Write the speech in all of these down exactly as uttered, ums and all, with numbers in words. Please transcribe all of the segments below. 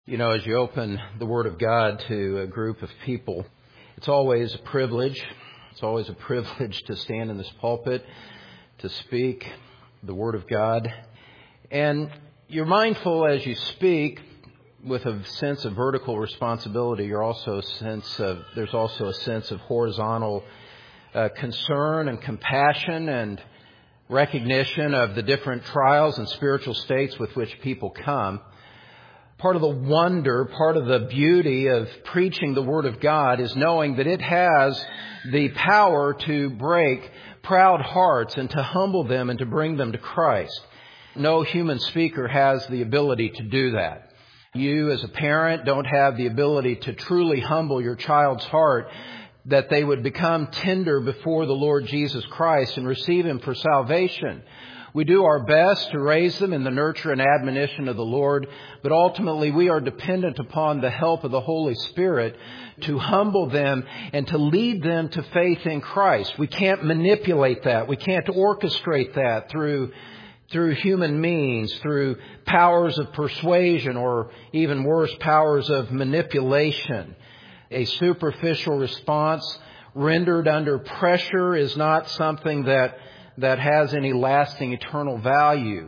You know, as you open the Word of God to a group of people, it's always a privilege. It's always a privilege to stand in this pulpit, to speak the Word of God. And you're mindful as you speak with a sense of vertical responsibility. You're also a sense of, there's also a sense of horizontal uh, concern and compassion and recognition of the different trials and spiritual states with which people come. Part of the wonder, part of the beauty of preaching the Word of God is knowing that it has the power to break proud hearts and to humble them and to bring them to Christ. No human speaker has the ability to do that. You as a parent don't have the ability to truly humble your child's heart, that they would become tender before the Lord Jesus Christ and receive Him for salvation. We do our best to raise them in the nurture and admonition of the Lord, but ultimately we are dependent upon the help of the Holy Spirit to humble them and to lead them to faith in Christ. We can't manipulate that. We can't orchestrate that through through human means, through powers of persuasion, or even worse, powers of manipulation. A superficial response rendered under pressure is not something that that has any lasting eternal value.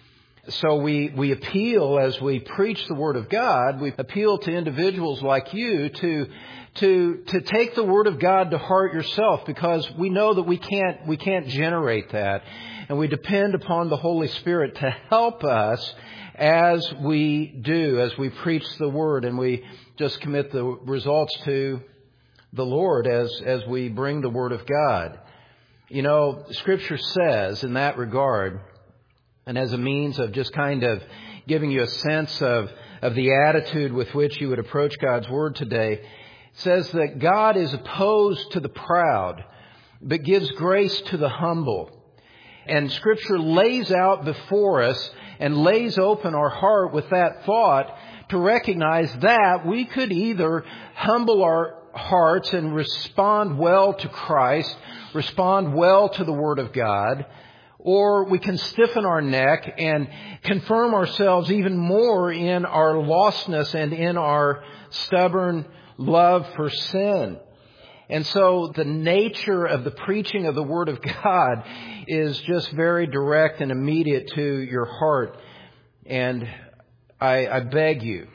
So we, we appeal, as we preach the Word of God, we appeal to individuals like you to, to, to take the Word of God to heart yourself, because we know that we can't, we can't generate that. And we depend upon the Holy Spirit to help us as we do, as we preach the Word, and we just commit the results to the Lord as, as we bring the Word of God. You know, Scripture says in that regard, and as a means of just kind of giving you a sense of, of the attitude with which you would approach God's Word today, it says that God is opposed to the proud, but gives grace to the humble. And Scripture lays out before us and lays open our heart with that thought to recognize that we could either humble our hearts and respond well to Christ, respond well to the Word of God, or we can stiffen our neck and confirm ourselves even more in our lostness and in our stubborn love for sin. And so the nature of the preaching of the Word of God is just very direct and immediate to your heart. And I, I beg you,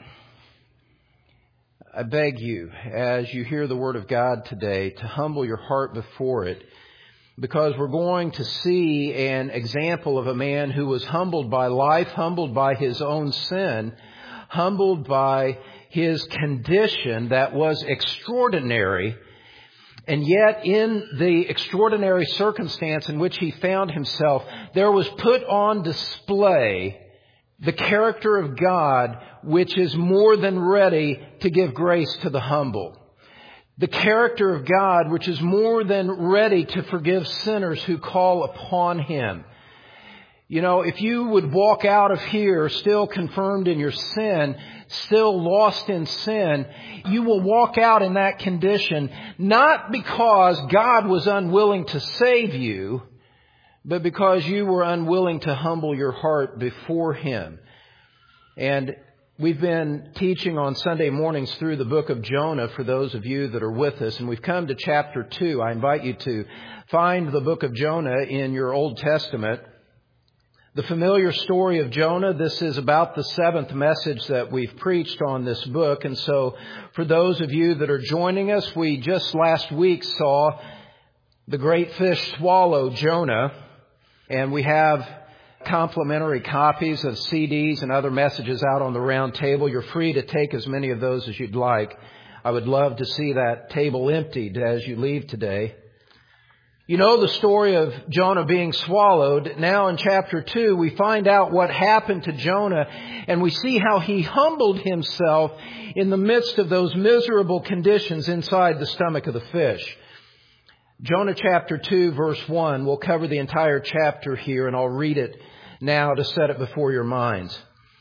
I beg you, as you hear the Word of God today, to humble your heart before it, because we're going to see an example of a man who was humbled by life, humbled by his own sin, humbled by his condition that was extraordinary. And yet, in the extraordinary circumstance in which he found himself, there was put on display the character of God, which is more than ready to give grace to the humble. The character of God, which is more than ready to forgive sinners who call upon Him. You know, if you would walk out of here still confirmed in your sin, still lost in sin, you will walk out in that condition, not because God was unwilling to save you, but because you were unwilling to humble your heart before Him. And we've been teaching on Sunday mornings through the book of Jonah for those of you that are with us, and we've come to chapter two. I invite you to find the book of Jonah in your Old Testament. The familiar story of Jonah, this is about the seventh message that we've preached on this book. And so for those of you that are joining us, we just last week saw the great fish swallow Jonah, and we have complimentary copies of C Ds and other messages out on the round table. You're free to take as many of those as you'd like. I would love to see that table emptied as you leave today. You know the story of Jonah being swallowed. Now in chapter two, we find out what happened to Jonah, and we see how he humbled himself in the midst of those miserable conditions inside the stomach of the fish. Jonah chapter two, verse one. We'll cover the entire chapter here, and I'll read it now to set it before your minds.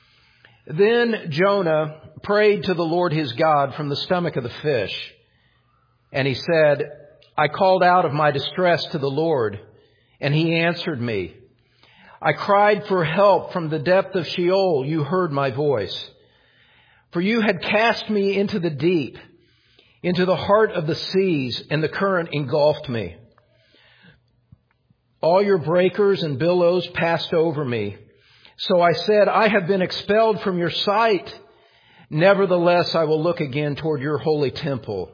Then Jonah prayed to the Lord his God from the stomach of the fish, and he said, I called out of my distress to the Lord, and He answered me. I cried for help from the depth of Sheol. You heard my voice. For you had cast me into the deep, into the heart of the seas, and the current engulfed me. All your breakers and billows passed over me. So I said, I have been expelled from your sight. Nevertheless, I will look again toward your holy temple.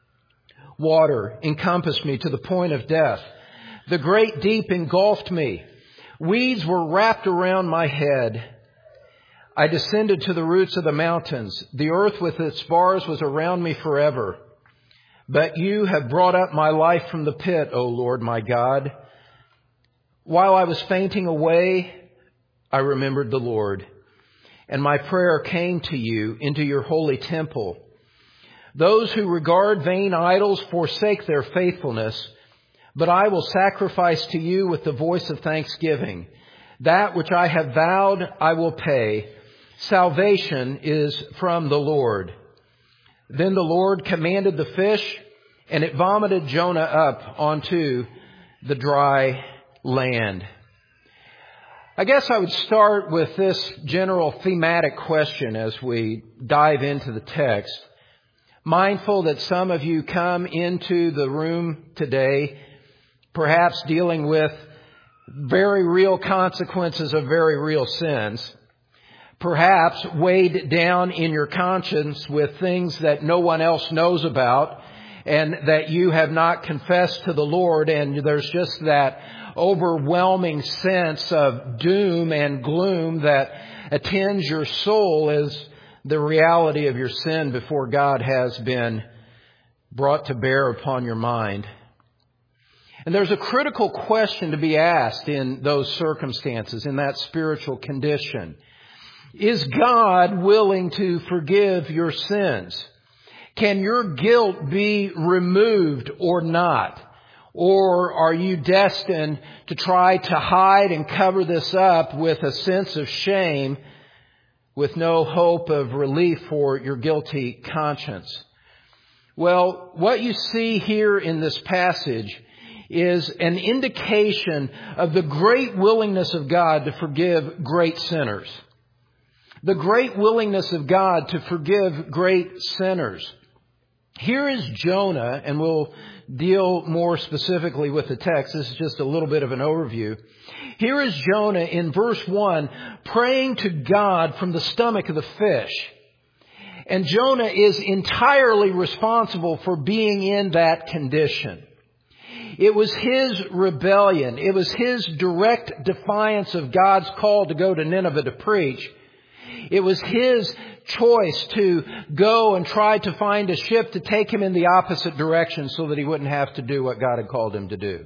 Water encompassed me to the point of death. The great deep engulfed me. Weeds were wrapped around my head. I descended to the roots of the mountains. The earth with its bars was around me forever. But you have brought up my life from the pit, O Lord my God. While I was fainting away, I remembered the Lord, and my prayer came to you into your holy temple. Those who regard vain idols forsake their faithfulness, but I will sacrifice to you with the voice of thanksgiving. That which I have vowed, I will pay. Salvation is from the Lord. Then the Lord commanded the fish, and it vomited Jonah up onto the dry land. I guess I would start with this general thematic question as we dive into the text. Mindful that some of you come into the room today perhaps dealing with very real consequences of very real sins. Perhaps weighed down in your conscience with things that no one else knows about and that you have not confessed to the Lord, and there's just that overwhelming sense of doom and gloom that attends your soul as the reality of your sin before God has been brought to bear upon your mind. And there's a critical question to be asked in those circumstances, in that spiritual condition. Is God willing to forgive your sins? Can your guilt be removed or not? Or are you destined to try to hide and cover this up with a sense of shame, with no hope of relief for your guilty conscience? Well, what you see here in this passage is an indication of the great willingness of God to forgive great sinners. The great willingness of God to forgive great sinners. Here is Jonah, and we'll deal more specifically with the text. This is just a little bit of an overview. Here is Jonah in verse one praying to God from the stomach of the fish. And Jonah is entirely responsible for being in that condition. It was his rebellion. It was his direct defiance of God's call to go to Nineveh to preach. It was his choice to go and try to find a ship to take him in the opposite direction so that he wouldn't have to do what God had called him to do.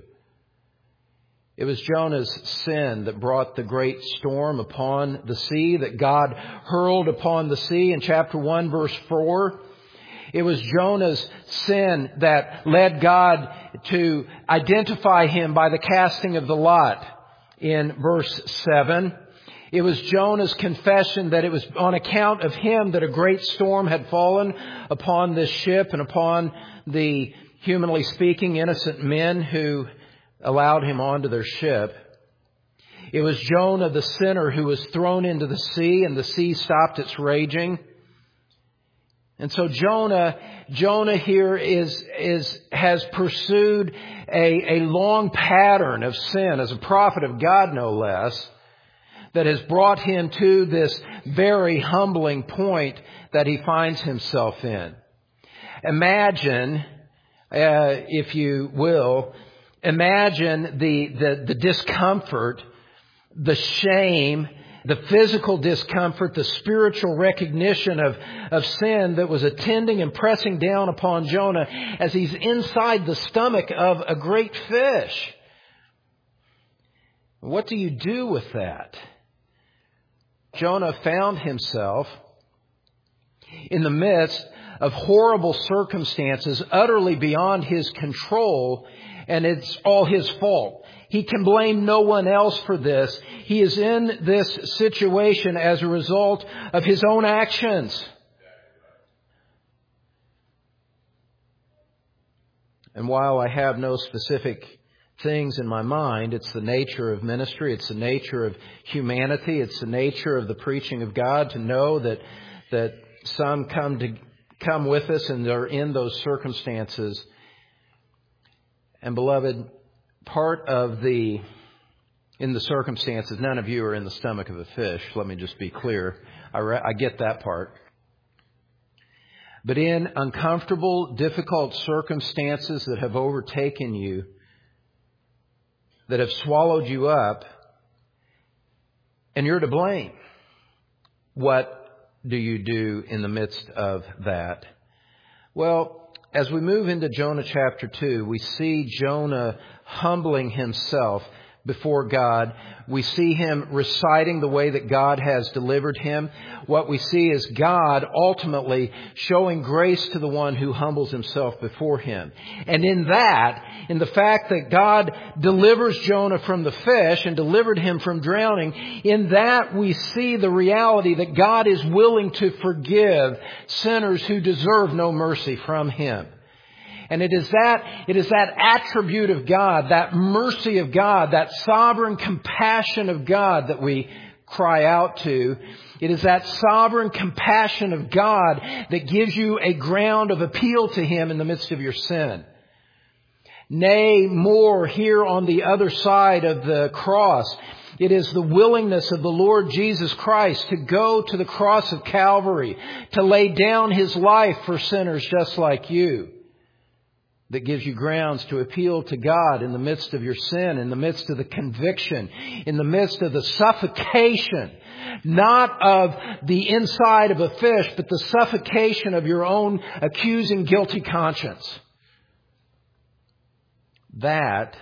It was Jonah's sin that brought the great storm upon the sea, that God hurled upon the sea in chapter one, verse four. It was Jonah's sin that led God to identify him by the casting of the lot in verse seven. It was Jonah's confession that it was on account of him that a great storm had fallen upon this ship and upon the, humanly speaking, innocent men who allowed him onto their ship. It was Jonah the sinner who was thrown into the sea, and the sea stopped its raging. And so Jonah, Jonah here is, is, has pursued a, a long pattern of sin as a prophet of God, no less, that has brought him to this very humbling point that he finds himself in. Imagine, uh, if you will, imagine the, the, the discomfort, the shame, the physical discomfort, the spiritual recognition of, of sin that was attending and pressing down upon Jonah as he's inside the stomach of a great fish. What do you do with that? Jonah found himself in the midst of horrible circumstances utterly beyond his control, and it's all his fault. He can blame no one else for this. He is in this situation as a result of his own actions. And while I have no specific things in my mind, it's the nature of ministry, it's the nature of humanity, it's the nature of the preaching of God to know that that some come to come with us and they're in those circumstances. And beloved, part of the, in the circumstances, none of you are in the stomach of a fish. Let me just be clear. I, re- I get that part. But in uncomfortable, difficult circumstances that have overtaken you, that have swallowed you up, and you're to blame, what do you do in the midst of that? Well, as we move into Jonah chapter two, we see Jonah humbling himself before God. We see him reciting the way that God has delivered him. What we see is God ultimately showing grace to the one who humbles himself before him. And in that, in the fact that God delivers Jonah from the fish and delivered him from drowning, in that we see the reality that God is willing to forgive sinners who deserve no mercy from him. And it is that, it is that attribute of God, that mercy of God, that sovereign compassion of God that we cry out to. It is that sovereign compassion of God that gives you a ground of appeal to Him in the midst of your sin. Nay, more, here on the other side of the cross, it is the willingness of the Lord Jesus Christ to go to the cross of Calvary, to lay down His life for sinners just like you, that gives you grounds to appeal to God in the midst of your sin, in the midst of the conviction, in the midst of the suffocation, not of the inside of a fish, but the suffocation of your own accusing, guilty conscience. That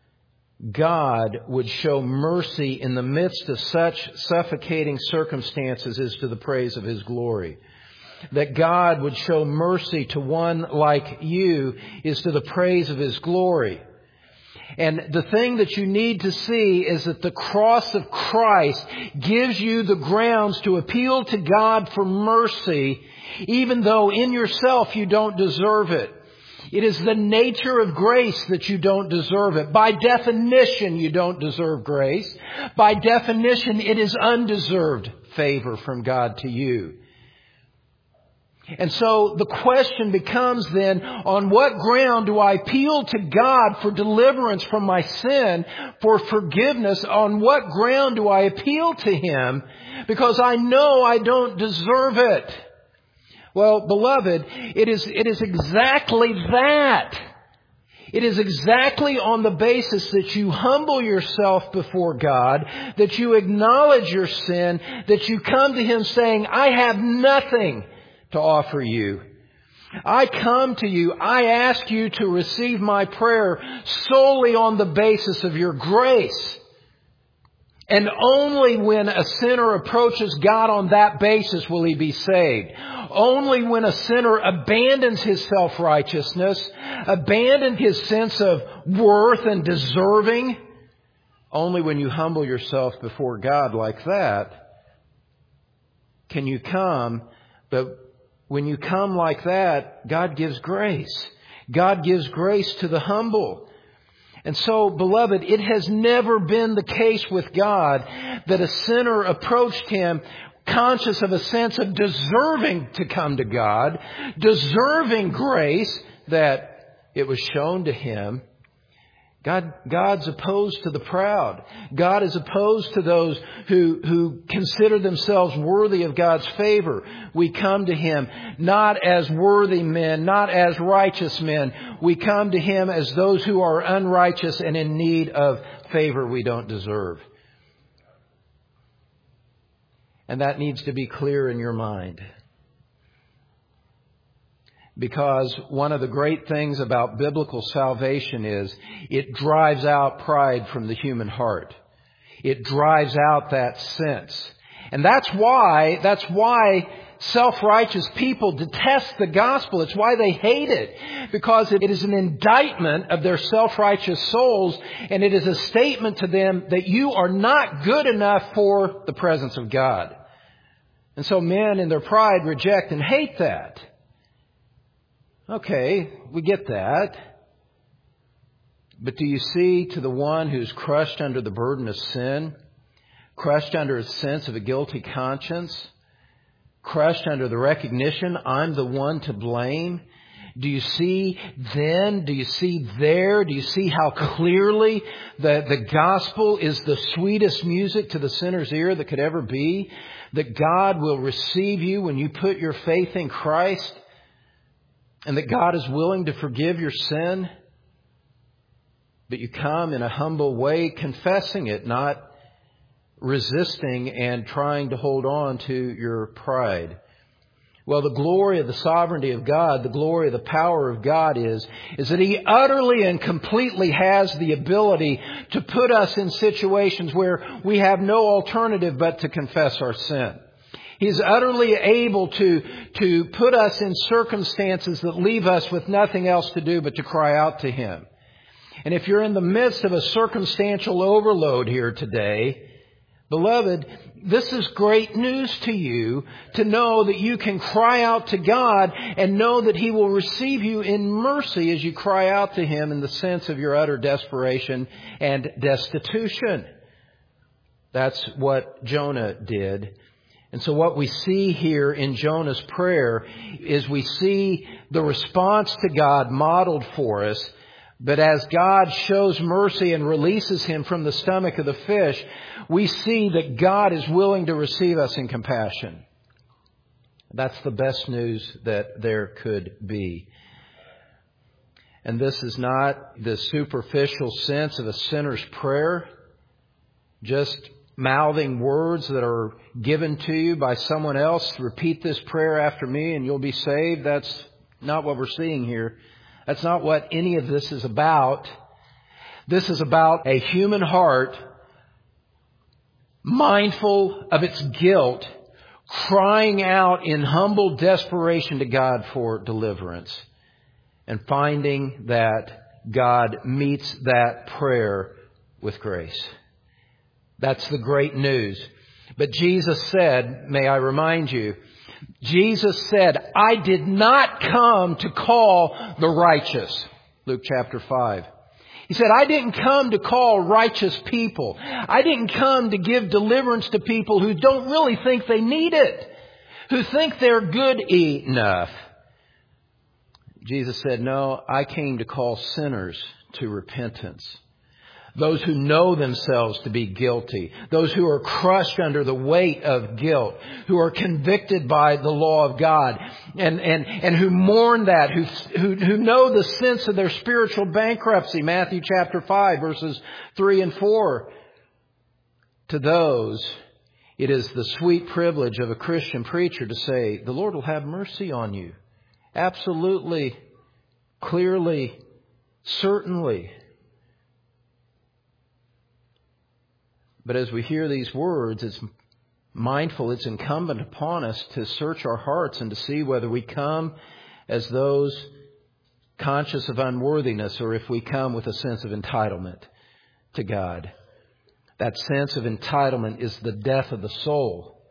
God would show mercy in the midst of such suffocating circumstances is to the praise of His glory. That God would show mercy to one like you is to the praise of His glory. And the thing that you need to see is that the cross of Christ gives you the grounds to appeal to God for mercy, even though in yourself you don't deserve it. It is the nature of grace that you don't deserve it. By definition, you don't deserve grace. By definition, it is undeserved favor from God to you. And so the question becomes then, on what ground do I appeal to God for deliverance from my sin, for forgiveness? On what ground do I appeal to Him? Because I know I don't deserve it. Well, beloved, it is, it is exactly that. It is exactly on the basis that you humble yourself before God, that you acknowledge your sin, that you come to Him saying, I have nothing to offer you. I come to you. I ask you to receive my prayer solely on the basis of your grace. And only when a sinner approaches God on that basis will he be saved. Only when a sinner abandons his self-righteousness, abandons his sense of worth and deserving, only when you humble yourself before God like that can you come. But when you come like that, God gives grace. God gives grace to the humble. And so, beloved, it has never been the case with God that a sinner approached Him conscious of a sense of deserving to come to God, deserving grace that it was shown to him. God, God's opposed to the proud. God is opposed to those who, who consider themselves worthy of God's favor. We come to Him not as worthy men, not as righteous men. We come to Him as those who are unrighteous and in need of favor we don't deserve. And that needs to be clear in your mind. Because one of the great things about biblical salvation is it drives out pride from the human heart. It drives out that sense. And that's why, that's why self-righteous people detest the gospel. It's why they hate it. Because it is an indictment of their self-righteous souls, and it is a statement to them that you are not good enough for the presence of God. And so men in their pride reject and hate that. Okay, we get that. But do you see to the one who's crushed under the burden of sin, crushed under a sense of a guilty conscience, crushed under the recognition I'm the one to blame? Do you see then? Do you see there? Do you see how clearly the, the gospel is the sweetest music to the sinner's ear that could ever be? That God will receive you when you put your faith in Christ, and that God is willing to forgive your sin. But you come in a humble way, confessing it, not resisting and trying to hold on to your pride. Well, the glory of the sovereignty of God, the glory of the power of God is, is that He utterly and completely has the ability to put us in situations where we have no alternative but to confess our sin. He's utterly able to, to put us in circumstances that leave us with nothing else to do but to cry out to Him. And if you're in the midst of a circumstantial overload here today, beloved, this is great news to you to know that you can cry out to God and know that He will receive you in mercy as you cry out to Him in the sense of your utter desperation and destitution. That's what Jonah did. And so what we see here in Jonah's prayer is we see the response to God modeled for us. But as God shows mercy and releases him from the stomach of the fish, we see that God is willing to receive us in compassion. That's the best news that there could be. And this is not the superficial sense of a sinner's prayer, just mouthing words that are given to you by someone else. Repeat this prayer after me and you'll be saved. That's not what we're seeing here. That's not what any of this is about. This is about a human heart mindful of its guilt, crying out in humble desperation to God for deliverance, and finding that God meets that prayer with grace. That's the great news. But Jesus said, may I remind you, Jesus said, I did not come to call the righteous. Luke chapter five. He said, I didn't come to call righteous people. I didn't come to give deliverance to people who don't really think they need it, who think they're good enough. Jesus said, no, I came to call sinners to repentance. Those who know themselves to be guilty. Those who are crushed under the weight of guilt. Who are convicted by the law of God. And, and, and who mourn that. Who, who, who know the sense of their spiritual bankruptcy. Matthew chapter five verses three and four. To those, it is the sweet privilege of a Christian preacher to say, the Lord will have mercy on you. Absolutely, clearly, certainly. But as we hear these words, it's mindful, it's incumbent upon us to search our hearts and to see whether we come as those conscious of unworthiness or if we come with a sense of entitlement to God. That sense of entitlement is the death of the soul.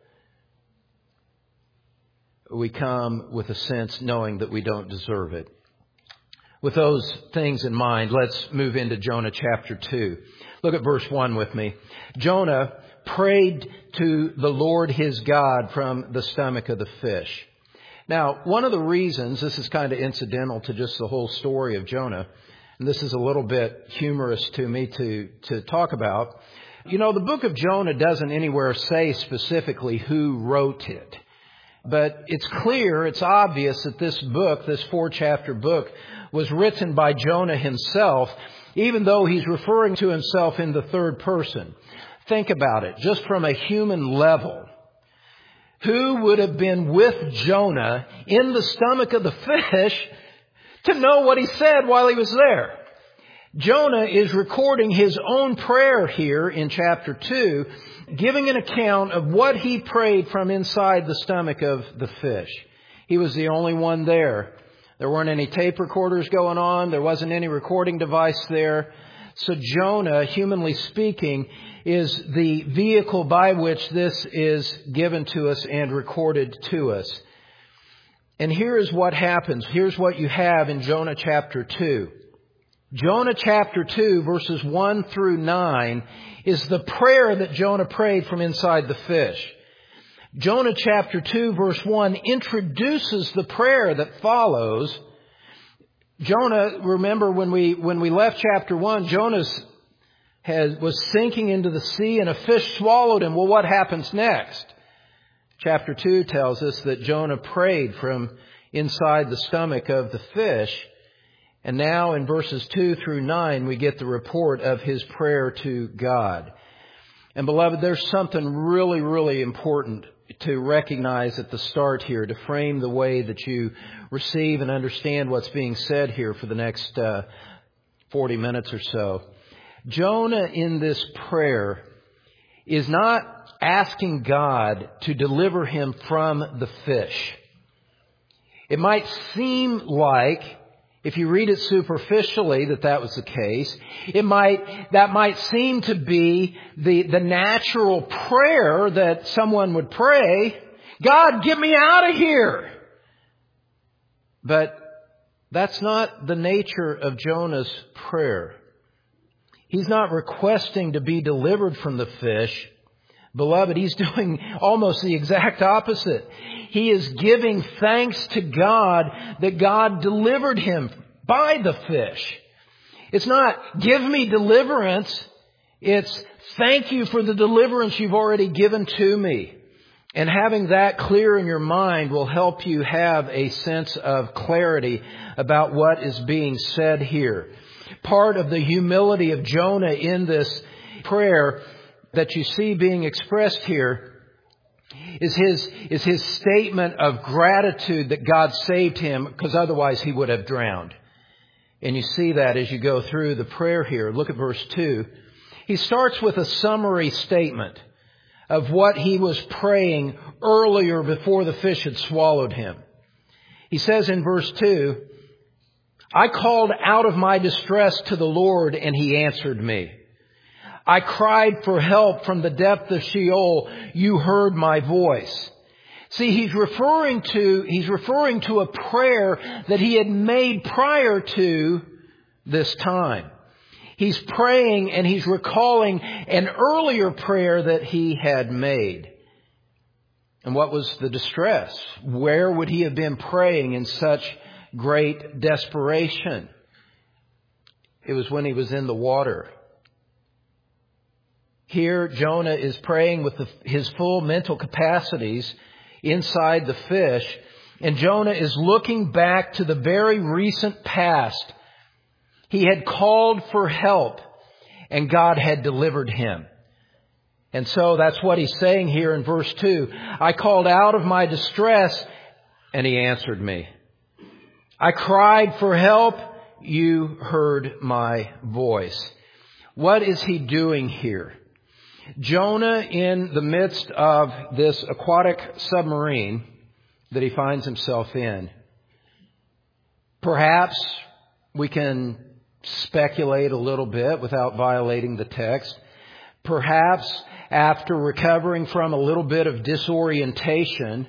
We come with a sense knowing that we don't deserve it. With those things in mind, let's move into Jonah chapter two. Look at verse one with me. Jonah prayed to the Lord his God from the stomach of the fish. Now, one of the reasons, this is kind of incidental to just the whole story of Jonah, and this is a little bit humorous to me to, to talk about. You know, the book of Jonah doesn't anywhere say specifically who wrote it. But it's clear, it's obvious that this book, this four-chapter book, was written by Jonah himself, even though he's referring to himself in the third person. Think about it, just from a human level. Who would have been with Jonah in the stomach of the fish to know what he said while he was there? Jonah is recording his own prayer here in chapter two, giving an account of what he prayed from inside the stomach of the fish. He was the only one there. There weren't any tape recorders going on. There wasn't any recording device there. So Jonah, humanly speaking, is the vehicle by which this is given to us and recorded to us. And here is what happens. Here's what you have in Jonah chapter two. Jonah chapter two, verses one through nine, is the prayer that Jonah prayed from inside the fish. Jonah chapter two verse one introduces the prayer that follows. Jonah, remember when we, when we left chapter one, Jonah has, was sinking into the sea and a fish swallowed him. Well, what happens next? Chapter two tells us that Jonah prayed from inside the stomach of the fish. And now in verses two through nine, we get the report of his prayer to God. And beloved, there's something really, really important to recognize at the start here, to frame the way that you receive and understand what's being said here for the next uh, forty minutes or so. Jonah in this prayer is not asking God to deliver him from the fish. It might seem like, if you read it superficially, that that was the case. It might, that might seem to be the, the natural prayer that someone would pray. God, get me out of here! But that's not the nature of Jonah's prayer. He's not requesting to be delivered from the fish. Beloved, he's doing almost the exact opposite. He is giving thanks to God that God delivered him by the fish. It's not, give me deliverance. It's, thank you for the deliverance you've already given to me. And having that clear in your mind will help you have a sense of clarity about what is being said here. Part of the humility of Jonah in this prayer that you see being expressed here is his, is his statement of gratitude that God saved him, because otherwise he would have drowned. And you see that as you go through the prayer here. Look at verse two. He starts with a summary statement of what he was praying earlier before the fish had swallowed him. He says in verse two, I called out of my distress to the Lord, and he answered me. I cried for help from the depth of Sheol. You heard my voice. See, he's referring to, he's referring to a prayer that he had made prior to this time. He's praying and he's recalling an earlier prayer that he had made. And what was the distress? Where would he have been praying in such great desperation? It was when he was in the water. Here, Jonah is praying with the, his full mental capacities inside the fish. And Jonah is looking back to the very recent past. He had called for help, and God had delivered him. And so that's what he's saying here in verse two. I called out of my distress, and he answered me. I cried for help. You heard my voice. What is he doing here? Jonah, in the midst of this aquatic submarine that he finds himself in, perhaps we can speculate a little bit without violating the text. Perhaps after recovering from a little bit of disorientation,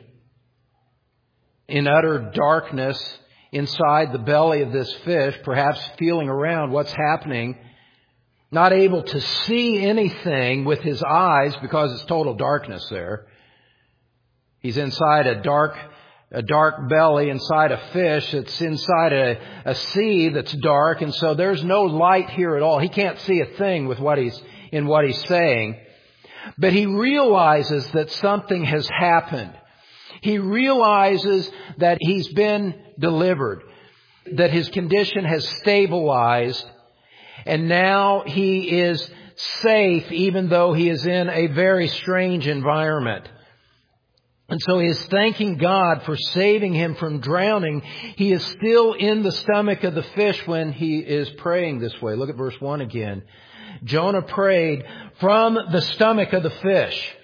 in utter darkness inside the belly of this fish, perhaps feeling around what's happening, not able to see anything with his eyes because it's total darkness there. He's inside a dark, a dark belly, inside a fish that's inside a, a sea that's dark, and so there's no light here at all. He can't see a thing with what he's, in what he's saying. But he realizes that something has happened. He realizes that he's been delivered, that his condition has stabilized, and now he is safe even though he is in a very strange environment. And so he is thanking God for saving him from drowning. He is still in the stomach of the fish when he is praying this way. Look at verse one again. Jonah prayed from the stomach of the fish.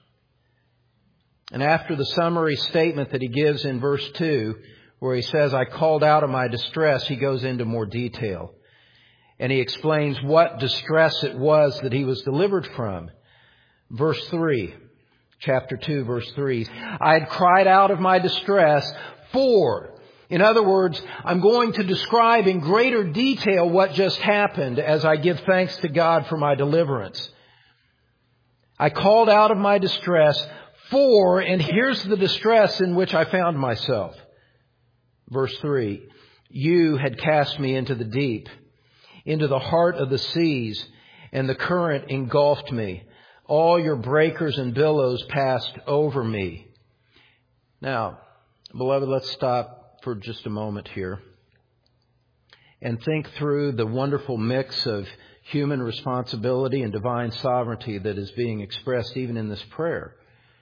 And after the summary statement that he gives in verse two, where he says, I called out of my distress, he goes into more detail. And he explains what distress it was that he was delivered from. Verse three, chapter two, verse three. I had cried out of my distress for. In other words, I'm going to describe in greater detail what just happened as I give thanks to God for my deliverance. I called out of my distress For, and here's the distress in which I found myself. Verse three, you had cast me into the deep, into the heart of the seas, and the current engulfed me. All your breakers and billows passed over me. Now, beloved, let's stop for just a moment here and think through the wonderful mix of human responsibility and divine sovereignty that is being expressed even in this prayer.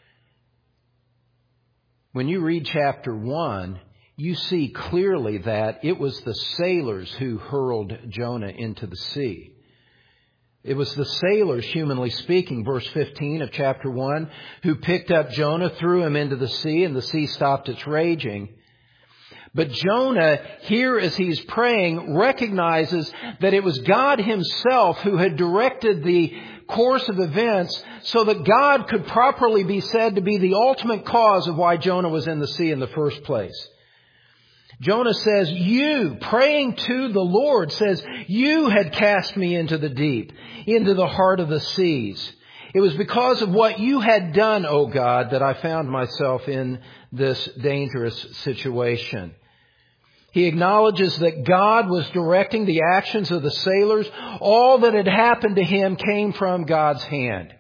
When you read chapter one, you see clearly that it was the sailors who hurled Jonah into the sea. It was the sailors, humanly speaking, verse fifteen of chapter one, who picked up Jonah, threw him into the sea, and the sea stopped its raging. But Jonah, here as he's praying, recognizes that it was God himself who had directed the course of events so that God could properly be said to be the ultimate cause of why Jonah was in the sea in the first place. Jonah says, you, praying to the Lord, says, you had cast me into the deep, into the heart of the seas. It was because of what you had done, O God, that I found myself in this dangerous situation. He acknowledges that God was directing the actions of the sailors. All that had happened to him came from God's hand.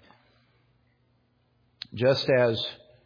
Just as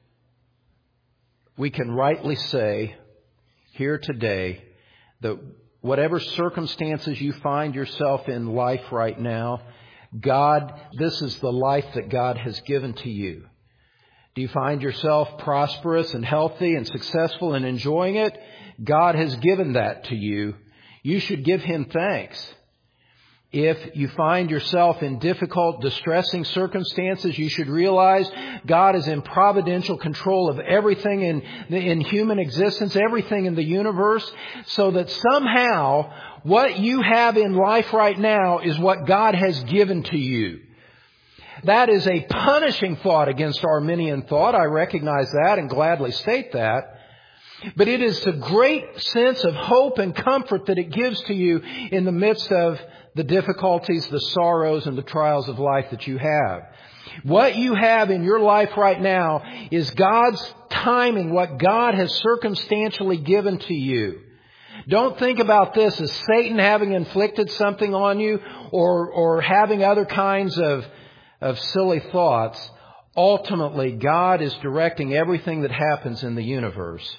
we can rightly say here today that whatever circumstances you find yourself in life right now, God, this is the life that God has given to you. Do you find yourself prosperous and healthy and successful and enjoying it? God has given that to you. You should give Him thanks. If you find yourself in difficult, distressing circumstances, you should realize God is in providential control of everything in, in human existence, everything in the universe, so that somehow what you have in life right now is what God has given to you. That is a punishing thought against Arminian thought. I recognize that and gladly state that. But it is the great sense of hope and comfort that it gives to you in the midst of the difficulties, the sorrows, and the trials of life that you have. What you have in your life right now is God's timing, what God has circumstantially given to you. Don't think about this as Satan having inflicted something on you or, or having other kinds of, of silly thoughts. Ultimately, God is directing everything that happens in the universe.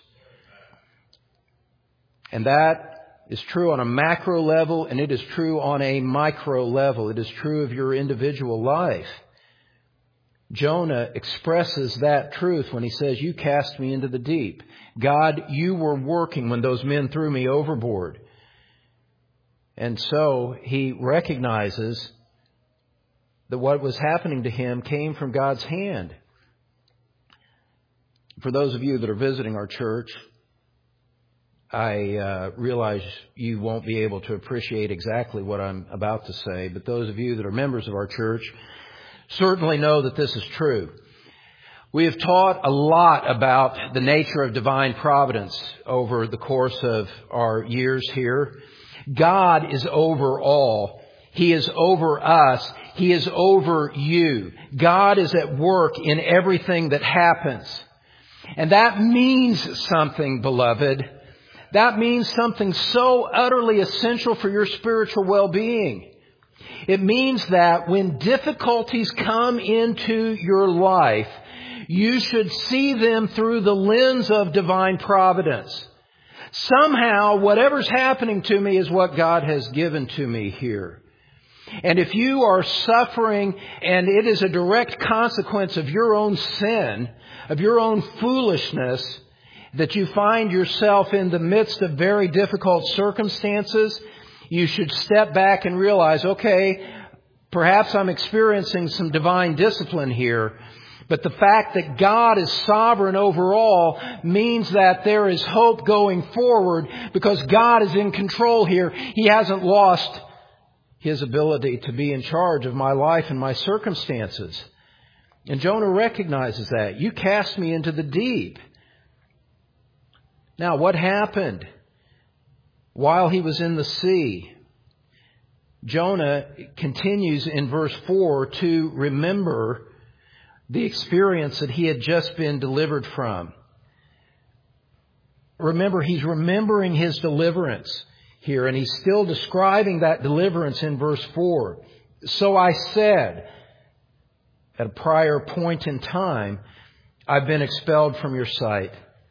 And that is true on a macro level, and it is true on a micro level. It is true of your individual life. Jonah expresses that truth when he says, you cast me into the deep. God, you were working when those men threw me overboard. And so he recognizes that what was happening to him came from God's hand. For those of you that are visiting our church, I uh, realize you won't be able to appreciate exactly what I'm about to say, but those of you that are members of our church certainly know that this is true. We have taught a lot about the nature of divine providence over the course of our years here. God is over all. He is over us. He is over you. God is at work in everything that happens. And that means something, beloved. That means something so utterly essential for your spiritual well-being. It means that when difficulties come into your life, you should see them through the lens of divine providence. Somehow, whatever's happening to me is what God has given to me here. And if you are suffering and it is a direct consequence of your own sin, of your own foolishness, that you find yourself in the midst of very difficult circumstances, you should step back and realize, okay, perhaps I'm experiencing some divine discipline here, but the fact that God is sovereign over all means that there is hope going forward because God is in control here. He hasn't lost His ability to be in charge of my life and my circumstances. And Jonah recognizes that. You cast me into the deep. Now, what happened while he was in the sea? Jonah continues in verse four to remember the experience that he had just been delivered from. Remember, he's remembering his deliverance here, and he's still describing that deliverance in verse four. So I said, at a prior point in time, I've been expelled from your sight.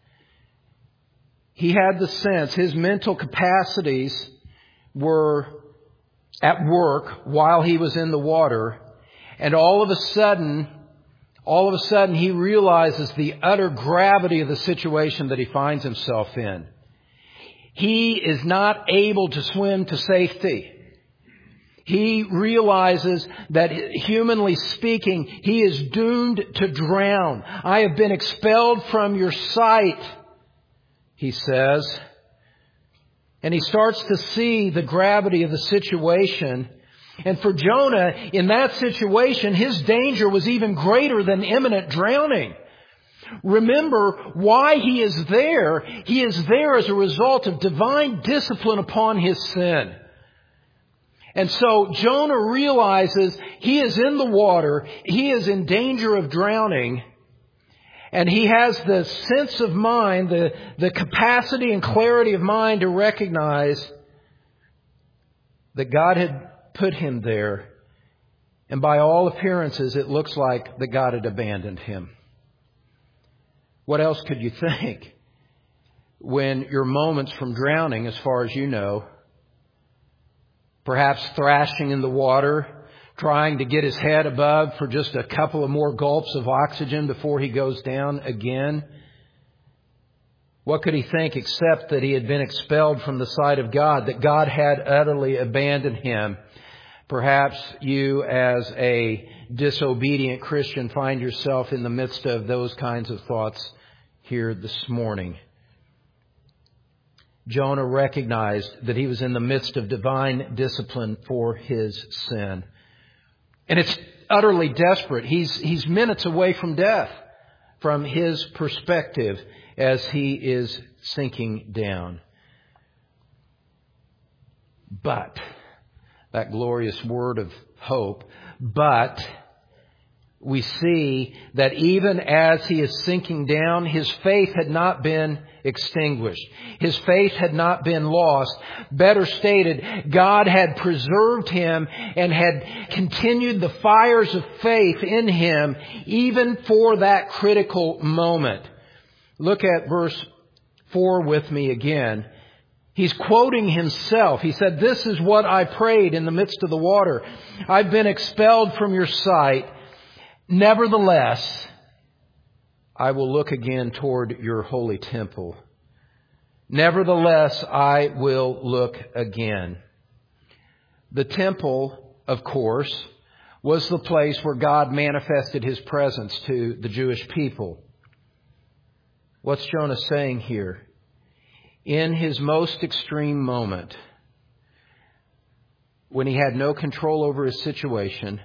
He had the sense, his mental capacities were at work while he was in the water, and all of a sudden, all of a sudden he realizes the utter gravity of the situation that he finds himself in. He is not able to swim to safety. He realizes that, humanly speaking, he is doomed to drown. I have been expelled from your sight, he says. And he starts to see the gravity of the situation. And for Jonah, in that situation, his danger was even greater than imminent drowning. Remember why he is there. He is there as a result of divine discipline upon his sin. And so Jonah realizes he is in the water. He is in danger of drowning. And he has the sense of mind, the, the capacity and clarity of mind to recognize that God had put him there. And by all appearances, it looks like that God had abandoned him. What else could you think when your moments from drowning, as far as you know, perhaps thrashing in the water, trying to get his head above for just a couple of more gulps of oxygen before he goes down again? What could he think except that he had been expelled from the sight of God, that God had utterly abandoned him? Perhaps you, as a disobedient Christian, find yourself in the midst of those kinds of thoughts here this morning. Jonah recognized that he was in the midst of divine discipline for his sin. And it's utterly desperate. He's, he's minutes away from death from his perspective as he is sinking down. But, that glorious word of hope, but we see that even as he is sinking down, his faith had not been extinguished. His faith had not been lost. Better stated, God had preserved him and had continued the fires of faith in him even for that critical moment. Look at verse four with me again. He's quoting himself. He said, "This is what I prayed in the midst of the water. I've been expelled from your sight. Nevertheless, I will look again toward your holy temple. Nevertheless, I will look again." The temple, of course, was the place where God manifested his presence to the Jewish people. What's Jonah saying here? In his most extreme moment, when he had no control over his situation,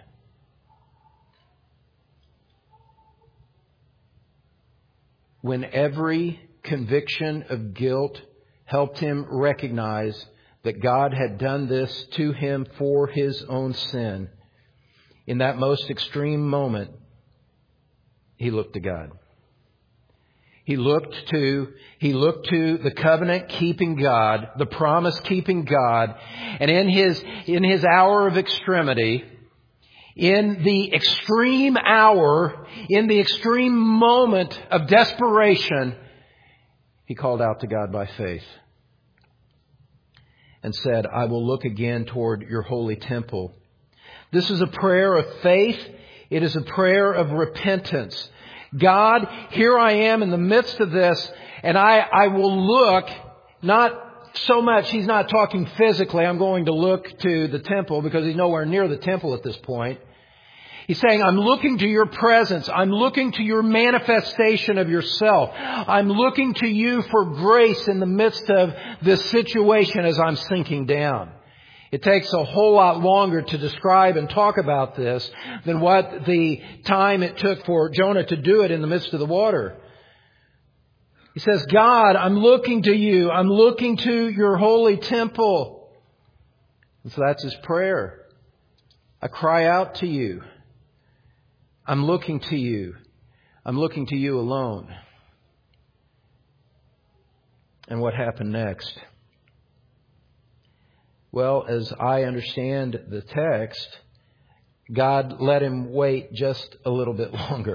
when every conviction of guilt helped him recognize that God had done this to him for his own sin, in that most extreme moment, he looked to God. He looked to, he looked to the covenant-keeping God, the promise-keeping God, and in his, in his hour of extremity, in the extreme hour, in the extreme moment of desperation, he called out to God by faith and said, "I will look again toward your holy temple." This is a prayer of faith. It is a prayer of repentance. God, here I am in the midst of this, and I, I will look, not so much, he's not talking physically, I'm going to look to the temple because he's nowhere near the temple at this point. He's saying, I'm looking to your presence. I'm looking to your manifestation of yourself. I'm looking to you for grace in the midst of this situation as I'm sinking down. It takes a whole lot longer to describe and talk about this than what the time it took for Jonah to do it in the midst of the water. He says, God, I'm looking to you. I'm looking to your holy temple. And so that's his prayer. I cry out to you. I'm looking to you. I'm looking to you alone. And what happened next? Well, as I understand the text, God let him wait just a little bit longer.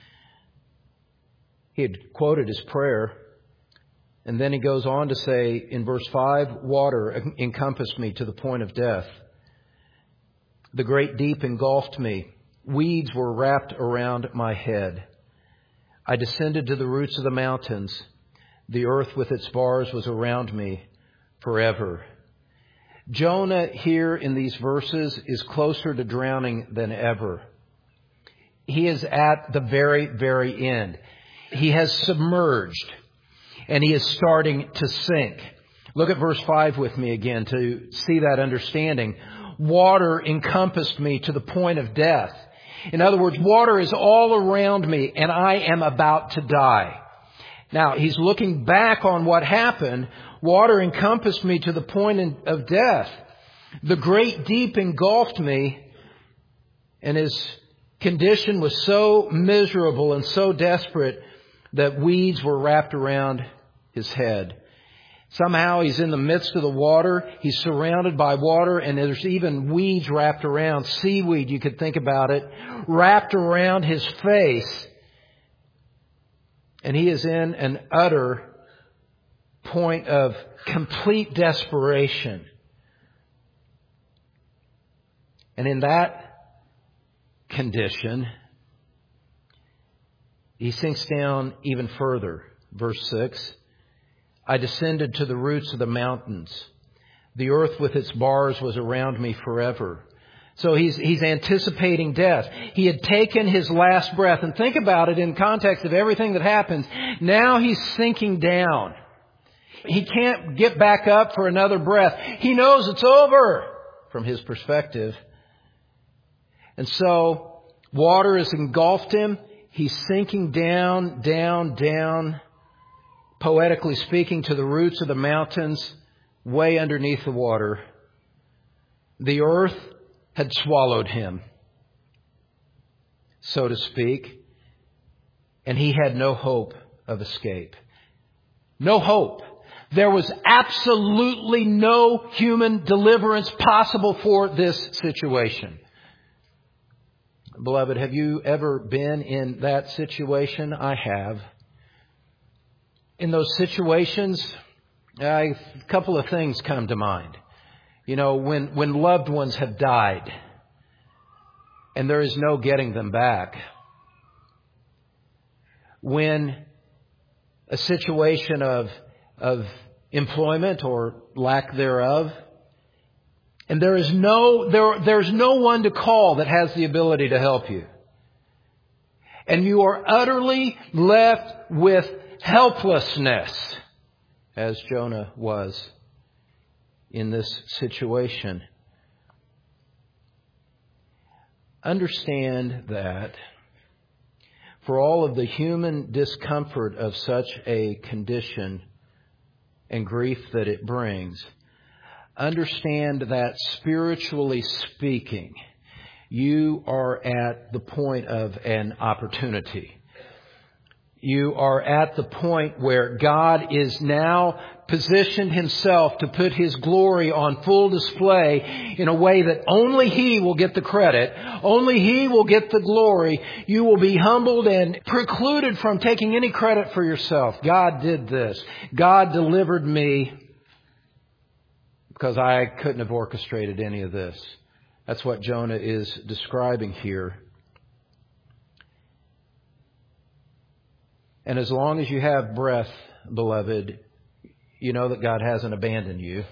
He had quoted his prayer, and then he goes on to say in verse five, water encompassed me to the point of death. The great deep engulfed me. Weeds were wrapped around my head. I descended to the roots of the mountains. The earth with its bars was around me forever. Jonah here in these verses is closer to drowning than ever. He is at the very, very end. He has submerged and he is starting to sink. Look at verse five with me again to see that understanding. Water encompassed me to the point of death. In other words, water is all around me and I am about to die. Now, he's looking back on what happened. Water encompassed me to the point of death. The great deep engulfed me, and his condition was so miserable and so desperate that weeds were wrapped around his head. Somehow he's in the midst of the water. He's surrounded by water, and there's even weeds wrapped around, seaweed, you could think about it, wrapped around his face. And he is in an utter point of complete desperation. And in that condition, he sinks down even further. Verse six, I descended to the roots of the mountains. The earth with its bars was around me forever. So he's, he's anticipating death. He had taken his last breath. And think about it in context of everything that happens. Now he's sinking down. He can't get back up for another breath. He knows it's over from his perspective. And so water has engulfed him. He's sinking down, down, down, poetically speaking, to the roots of the mountains, way underneath the water. The earth had swallowed him, so to speak, and he had no hope of escape. No hope. There was absolutely no human deliverance possible for this situation. Beloved, have you ever been in that situation? I have. In those situations, a couple of things come to mind. You know, when, when loved ones have died and there is no getting them back. When a situation of, of employment or lack thereof, and there is no, there, there's no one to call that has the ability to help you. And you are utterly left with helplessness, as Jonah was in this situation. Understand that for all of the human discomfort of such a condition and grief that it brings, understand that spiritually speaking, you are at the point of an opportunity. You are at the point where God is now positioned Himself to put His glory on full display in a way that only He will get the credit. Only He will get the glory. You will be humbled and precluded from taking any credit for yourself. God did this. God delivered me because I couldn't have orchestrated any of this. That's what Jonah is describing here. And as long as you have breath, beloved, you know that God hasn't abandoned you.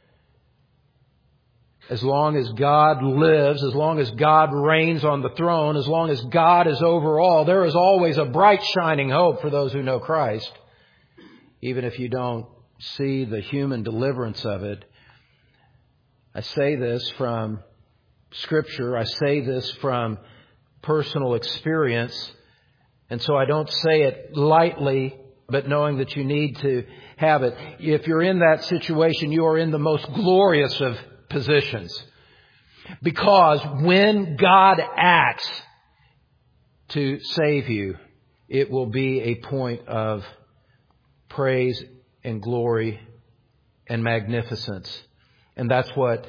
As long as God lives, as long as God reigns on the throne, as long as God is over all, there is always a bright shining hope for those who know Christ. Even if you don't see the human deliverance of it. I say this from Scripture. I say this from personal experience. And so I don't say it lightly, but knowing that you need to have it. If you're in that situation, you are in the most glorious of positions. Because when God acts, to save you, it will be a point of praise and glory and magnificence. And that's what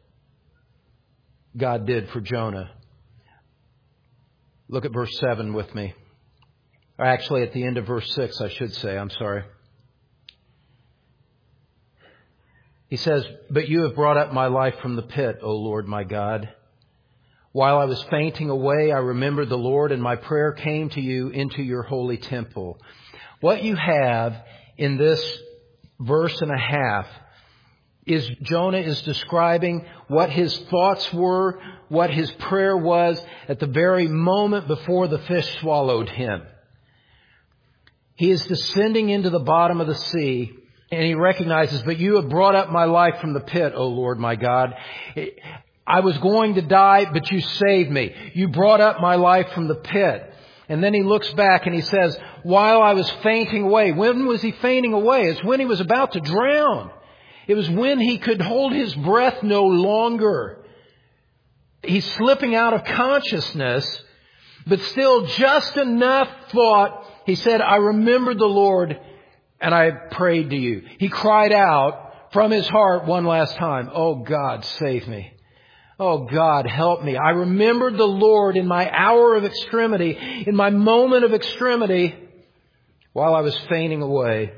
God did for Jonah. Look at verse seven with me. Or actually at the end of verse six, I should say. I'm sorry. He says, "But you have brought up my life from the pit, O Lord my God. While I was fainting away, I remembered the Lord, and my prayer came to you into your holy temple." What you have in this verse and a half is Jonah is describing what his thoughts were, what his prayer was at the very moment before the fish swallowed him. He is descending into the bottom of the sea, and he recognizes, "But you have brought up my life from the pit, O Lord my God. I was going to die, but you saved me. You brought up my life from the pit." And then he looks back and he says, "While I was fainting away." When was he fainting away? It's when he was about to drown. It was when he could hold his breath no longer. He's slipping out of consciousness, but still just enough thought. He said, "I remembered the Lord and I prayed to you." He cried out from his heart one last time, "Oh God, save me. Oh God, help me. I remembered the Lord in my hour of extremity, in my moment of extremity, while I was fainting away.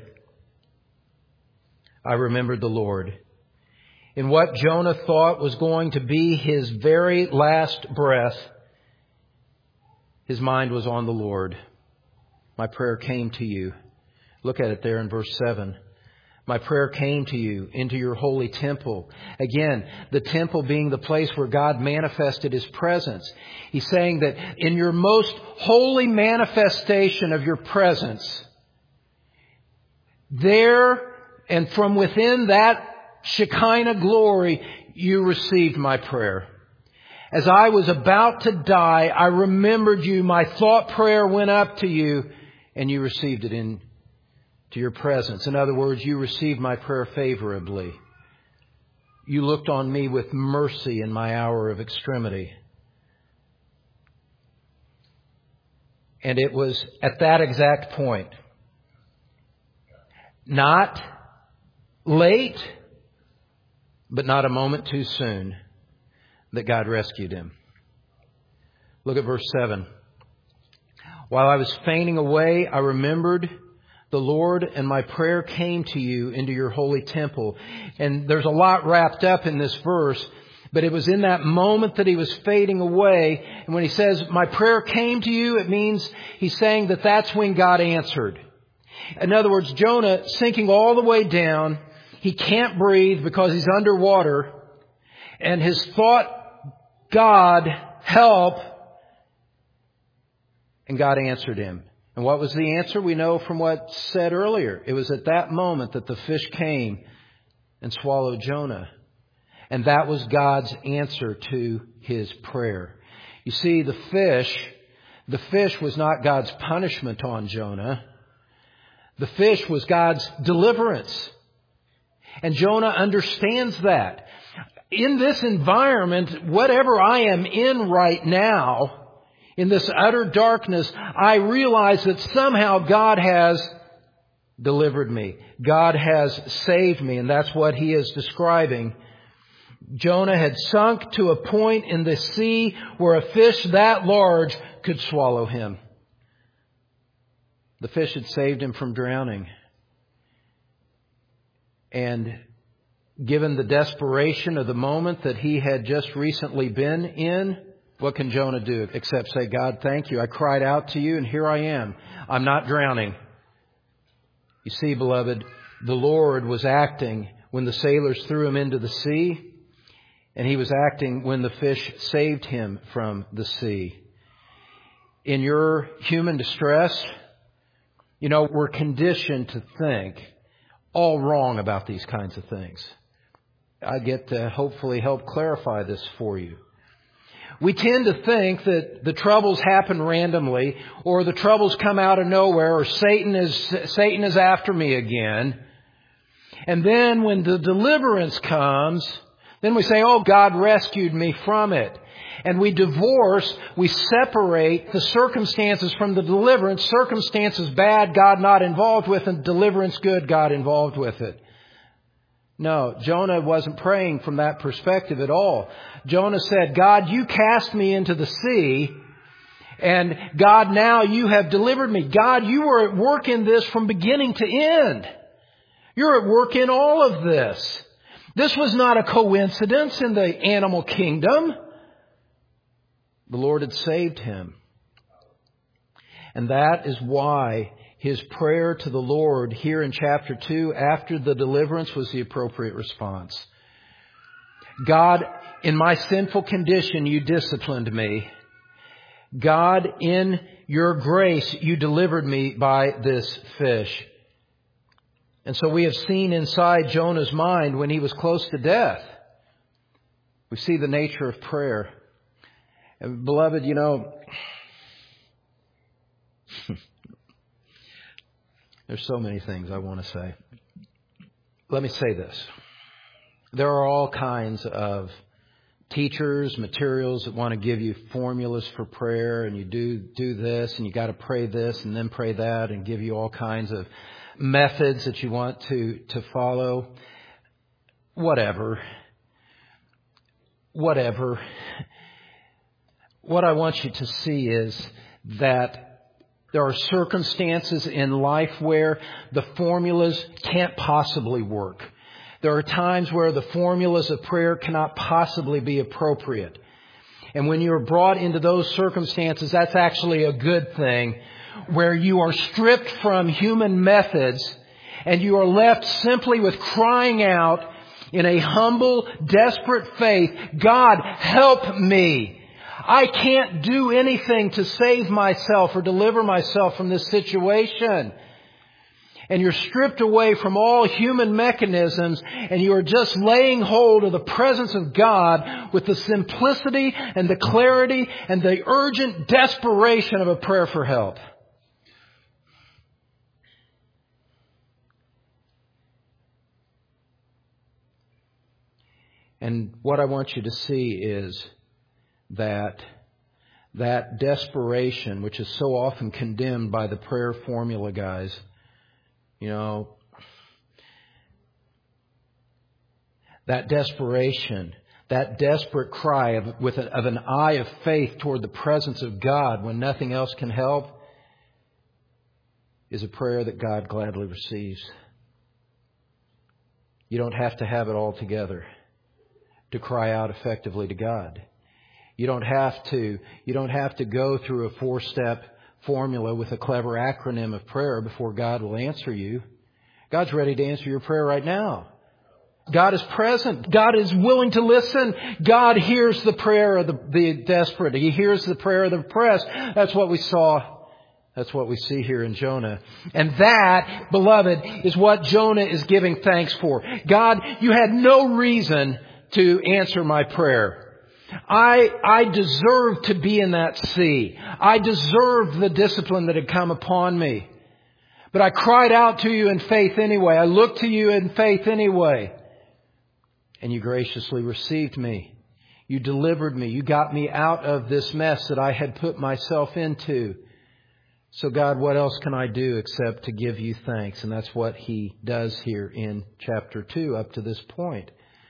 I remembered the Lord." In what Jonah thought was going to be his very last breath, his mind was on the Lord. "My prayer came to you." Look at it there in verse seven. "My prayer came to you into your holy temple." Again, the temple being the place where God manifested His presence. He's saying that in your most holy manifestation of your presence, there and from within that Shekinah glory, you received my prayer. As I was about to die, I remembered you. My thought prayer went up to you, and you received it in to your presence. In other words, you received my prayer favorably. You looked on me with mercy in my hour of extremity. And it was at that exact point, not late, but not a moment too soon, that God rescued him. Look at verse seven. "While I was fainting away, I remembered the Lord, and my prayer came to you into your holy temple." And there's a lot wrapped up in this verse, but it was in that moment that he was fading away. And when he says, "My prayer came to you," it means he's saying that that's when God answered. In other words, Jonah sinking all the way down, he can't breathe because he's underwater, and his thought, "God, help," and God answered him. And what was the answer? We know from what's said earlier. It was at that moment that the fish came and swallowed Jonah. And that was God's answer to his prayer. You see, the fish, the fish was not God's punishment on Jonah. The fish was God's deliverance. And Jonah understands that. In this environment, whatever I am in right now, in this utter darkness, I realize that somehow God has delivered me. God has saved me. And that's what he is describing. Jonah had sunk to a point in the sea where a fish that large could swallow him. The fish had saved him from drowning. And given the desperation of the moment that he had just recently been in, what can Jonah do except say, "God, thank you. I cried out to you and here I am. I'm not drowning." You see, beloved, the Lord was acting when the sailors threw him into the sea, and he was acting when the fish saved him from the sea. In your human distress, you know, we're conditioned to think all wrong about these kinds of things. I get to hopefully help clarify this for you. We tend to think that the troubles happen randomly, or the troubles come out of nowhere, or Satan is Satan is after me again. And then when the deliverance comes, then we say, "Oh, God rescued me from it." And we divorce, we separate the circumstances from the deliverance. Circumstances bad, God not involved with, and deliverance good, God involved with it. No, Jonah wasn't praying from that perspective at all. Jonah said, God, you cast me into the sea, and God, now you have delivered me. God, you were at work in this from beginning to end. You're at work in all of this. This was not a coincidence in the animal kingdom. The Lord had saved him. And that is why his prayer to the Lord here in chapter two, after the deliverance, was the appropriate response. God, in my sinful condition, you disciplined me. God, in your grace, you delivered me by this fish. And so we have seen inside Jonah's mind when he was close to death. We see the nature of prayer. And beloved, you know, there's so many things I want to say. Let me say this. There are all kinds of teachers, materials that want to give you formulas for prayer, and you do do this, and you got to pray this, and then pray that, and give you all kinds of methods that you want to, to follow. Whatever. Whatever. What I want you to see is that there are circumstances in life where the formulas can't possibly work. There are times where the formulas of prayer cannot possibly be appropriate. And when you're brought into those circumstances, that's actually a good thing, where you are stripped from human methods and you are left simply with crying out in a humble, desperate faith, God, help me. I can't do anything to save myself or deliver myself from this situation. And you're stripped away from all human mechanisms, and you are just laying hold of the presence of God with the simplicity and the clarity and the urgent desperation of a prayer for help. And what I want you to see is that that desperation, which is so often condemned by the prayer formula guys, you know, that desperation, that desperate cry of, with a, of an eye of faith toward the presence of God when nothing else can help, is a prayer that God gladly receives. You don't have to have it all together to cry out effectively to God. You don't have to, you don't have to go through a four-step formula with a clever acronym of prayer before God will answer you. God's ready to answer your prayer right now. God is present. God is willing to listen. God hears the prayer of the, the desperate. He hears the prayer of the oppressed. That's what we saw. That's what we see here in Jonah. And that, beloved, is what Jonah is giving thanks for. God, you had no reason to answer my prayer. I, I deserve to be in that sea. I deserve the discipline that had come upon me. But I cried out to you in faith anyway. I looked to you in faith anyway. And you graciously received me. You delivered me. You got me out of this mess that I had put myself into. So God, what else can I do except to give you thanks? And that's what he does here in chapter two up to this point.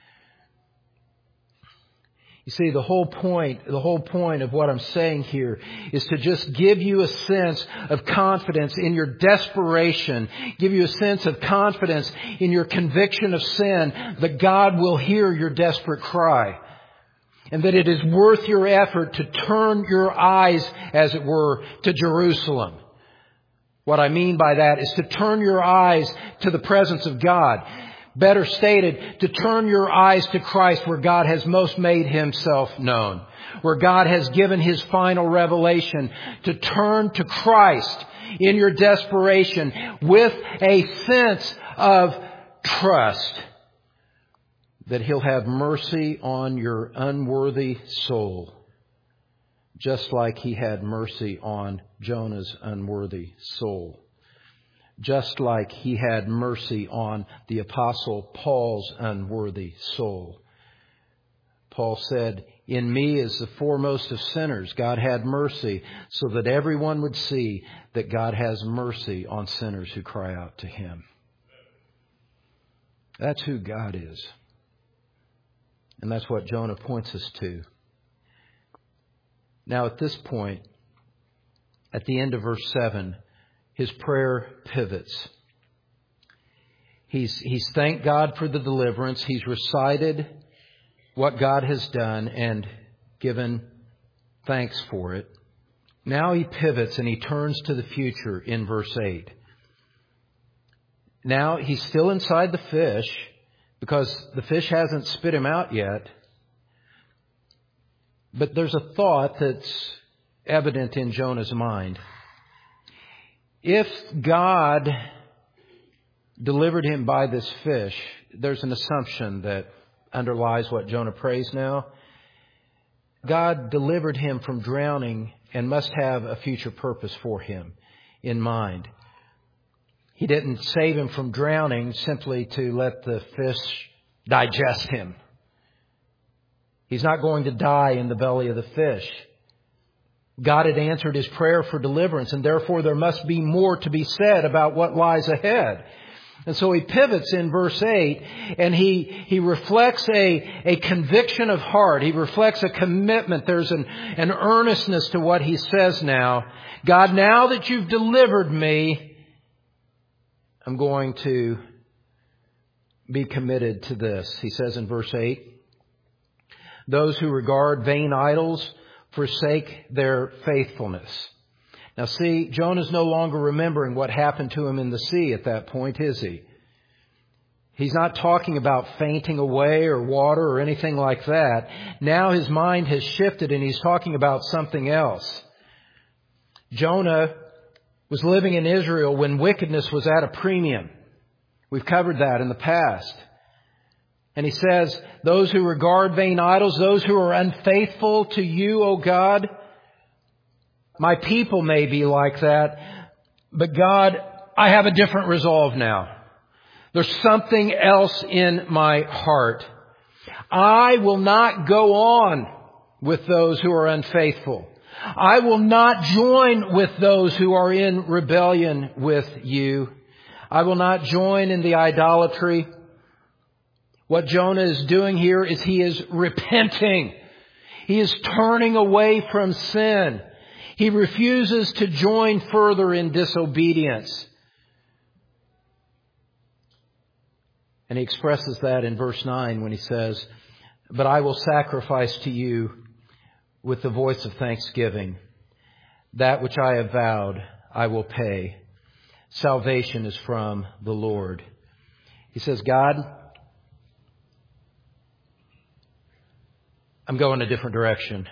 You see, the whole point, the whole point of what I'm saying here is to just give you a sense of confidence in your desperation, give you a sense of confidence in your conviction of sin, that God will hear your desperate cry, and that it is worth your effort to turn your eyes, as it were, to Jerusalem. What I mean by that is to turn your eyes to the presence of God. Better stated, to turn your eyes to Christ, where God has most made himself known, where God has given his final revelation. To turn to Christ in your desperation with a sense of trust that he'll have mercy on your unworthy soul, just like he had mercy on Jonah's unworthy soul. Just like he had mercy on the Apostle Paul's unworthy soul. Paul said in me as the foremost of sinners. God had mercy so that everyone would see that God has mercy on sinners who cry out to Him. That's who God is. And that's what Jonah points us to. Now at this point, at the end of verse seven, his prayer pivots. He's, he's thanked God for the deliverance. He's recited what God has done and given thanks for it. Now he pivots and he turns to the future in verse eight. Now he's still inside the fish because the fish hasn't spit him out yet. But there's a thought that's evident in Jonah's mind. If God delivered him by this fish, there's an assumption that underlies what Jonah prays now. God delivered him from drowning and must have a future purpose for him in mind. He didn't save him from drowning simply to let the fish digest him. He's not going to die in the belly of the fish. God had answered his prayer for deliverance, and therefore there must be more to be said about what lies ahead. And so he pivots in verse eight, and he, he reflects a, a conviction of heart. He reflects a commitment. There's an, an earnestness to what he says now. God, now that you've delivered me, I'm going to be committed to this. He says in verse eight, those who regard vain idols forsake their faithfulness. Now see, Jonah's no longer remembering what happened to him in the sea at that point, is he? He's not talking about fainting away or water or anything like that. Now his mind has shifted and he's talking about something else. Jonah was living in Israel when wickedness was at a premium. We've covered that in the past. And he says, those who regard vain idols, those who are unfaithful to you, O God, my people may be like that, but God, I have a different resolve now. There's something else in my heart. I will not go on with those who are unfaithful. I will not join with those who are in rebellion with you. I will not join in the idolatry. What Jonah is doing here is he is repenting. He is turning away from sin. He refuses to join further in disobedience. And he expresses that in verse nine when he says, but I will sacrifice to you with the voice of thanksgiving. That which I have vowed, I will pay. Salvation is from the Lord. He says, God, I'm going a different direction.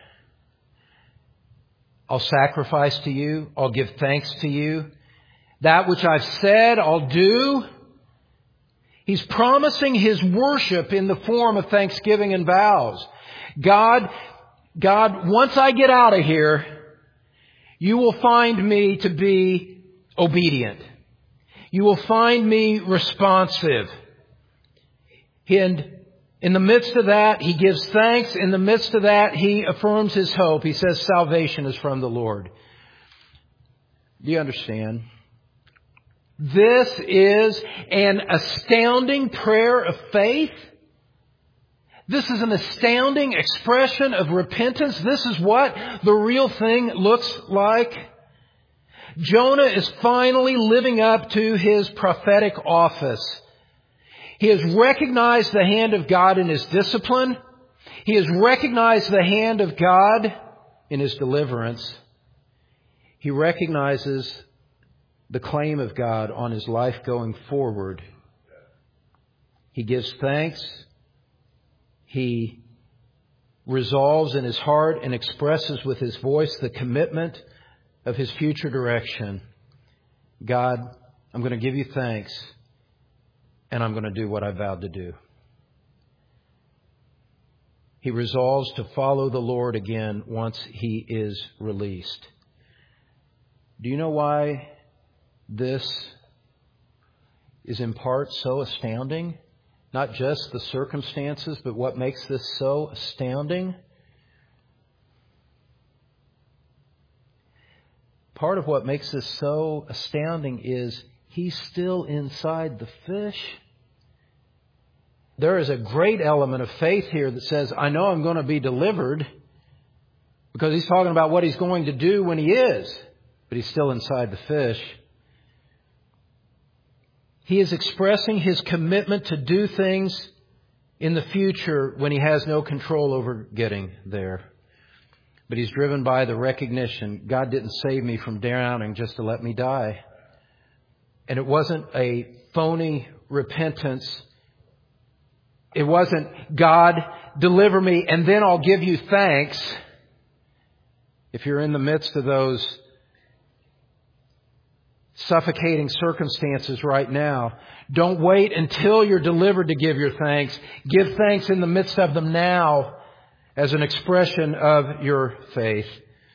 I'll sacrifice to you. I'll give thanks to you. That which I've said, I'll do. He's promising his worship in the form of thanksgiving and vows. God, God, once I get out of here, you will find me to be obedient. You will find me responsive. And in the midst of that, he gives thanks. In the midst of that, he affirms his hope. He says salvation is from the Lord. Do you understand? This is an astounding prayer of faith. This is an astounding expression of repentance. This is what the real thing looks like. Jonah is finally living up to his prophetic office. He has recognized the hand of God in his discipline. He has recognized the hand of God in his deliverance. He recognizes the claim of God on his life going forward. He gives thanks. He resolves in his heart and expresses with his voice the commitment of his future direction. God, I'm going to give you thanks, and I'm going to do what I vowed to do. He resolves to follow the Lord again once he is released. Do you know why this is in part so astounding? Not just the circumstances, but what makes this so astounding? part of what makes this so astounding is he's still inside the fish. There is a great element of faith here that says, I know I'm going to be delivered, because he's talking about what he's going to do when he is, but he's still inside the fish. He is expressing his commitment to do things in the future when he has no control over getting there. But he's driven by the recognition, God didn't save me from drowning just to let me die. And it wasn't a phony repentance. It wasn't, God, deliver me and then I'll give you thanks. If you're in the midst of those suffocating circumstances right now, don't wait until you're delivered to give your thanks. Give thanks in the midst of them now as an expression of your faith.